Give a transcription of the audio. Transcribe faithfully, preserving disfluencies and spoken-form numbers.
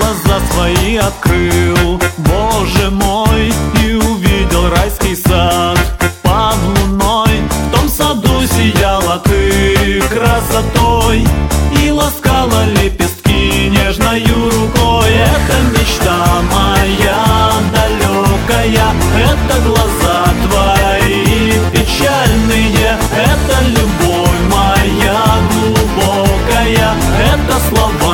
глаза свои открыл, Боже мой, и увидел райский сад. Под луной в том саду сияла ты красотой и ласкала лепестки нежною рукой. Это мечта моя далекая, это глаза твои печальные, это любовь моя глубокая, это слова